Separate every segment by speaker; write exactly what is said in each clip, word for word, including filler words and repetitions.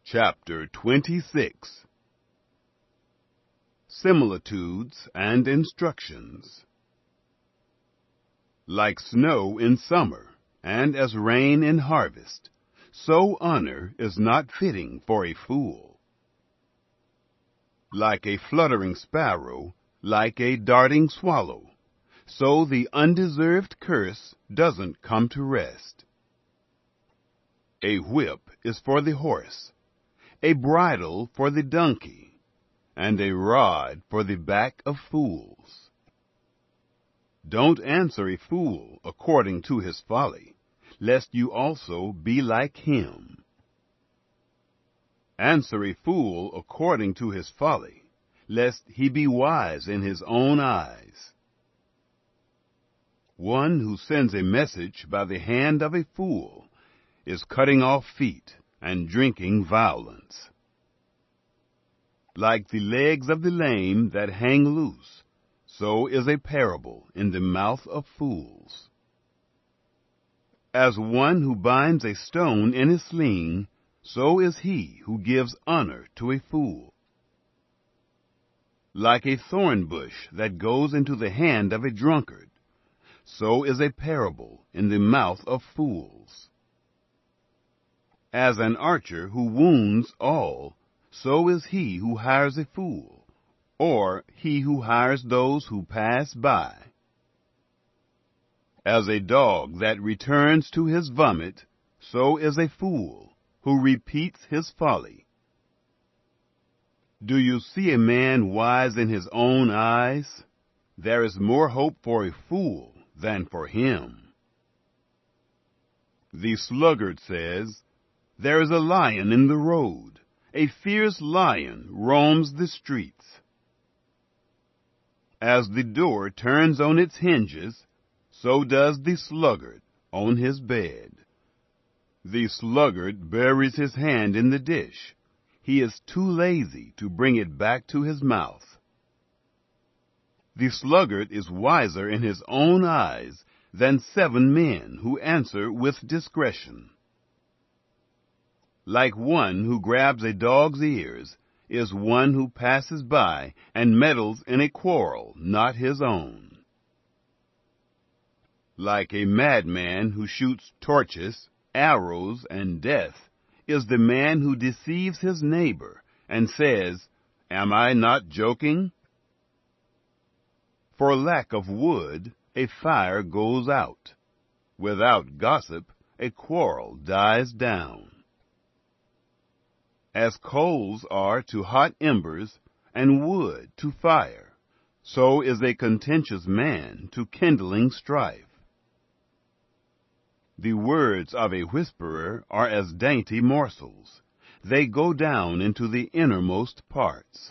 Speaker 1: Chapter twenty-six. Similitudes and Instructions. Like snow in summer, and as rain in harvest, so honor is not fitting for a fool. Like a fluttering sparrow, like a darting swallow, so the undeserved curse doesn't come to rest. A whip is for the horse, a bridle for the donkey, and a rod for the back of fools. Don't answer a fool according to his folly, lest you also be like him. Answer a fool according to his folly, lest he be wise in his own eyes. One who sends a message by the hand of a fool is cutting off feet and drinking violence. Like the legs of the lame that hang loose, so is a parable in the mouth of fools. As one who binds a stone in a sling, so is he who gives honor to a fool. Like a thorn bush that goes into the hand of a drunkard, so is a parable in the mouth of fools. As an archer who wounds all, so is he who hires a fool, or he who hires those who pass by. As a dog that returns to his vomit, so is a fool who repeats his folly. Do you see a man wise in his own eyes? There is more hope for a fool than for him. The sluggard says, "There is a lion in the road. A fierce lion roams the streets." As the door turns on its hinges, so does the sluggard on his bed. The sluggard buries his hand in the dish. He is too lazy to bring it back to his mouth. The sluggard is wiser in his own eyes than seven men who answer with discretion. Like one who grabs a dog's ears is one who passes by and meddles in a quarrel not his own. Like a madman who shoots torches, arrows, and death is the man who deceives his neighbor and says, "Am I not joking?" For lack of wood, a fire goes out. Without gossip, a quarrel dies down. As coals are to hot embers, and wood to fire, so is a contentious man to kindling strife. The words of a whisperer are as dainty morsels. They go down into the innermost parts.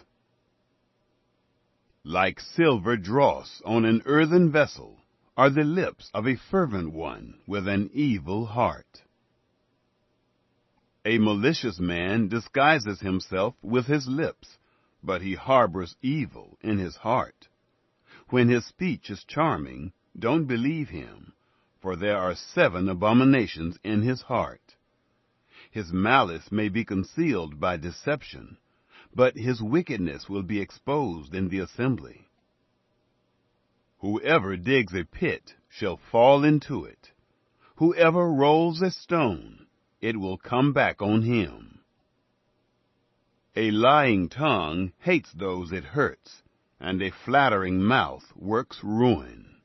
Speaker 1: Like silver dross on an earthen vessel are the lips of a fervent one with an evil heart. A malicious man disguises himself with his lips, but he harbors evil in his heart. When his speech is charming, don't believe him, for there are seven abominations in his heart. His malice may be concealed by deception, but his wickedness will be exposed in the assembly. Whoever digs a pit shall fall into it. Whoever rolls a stone, it will come back on him. A lying tongue hates those it hurts, and a flattering mouth works ruin.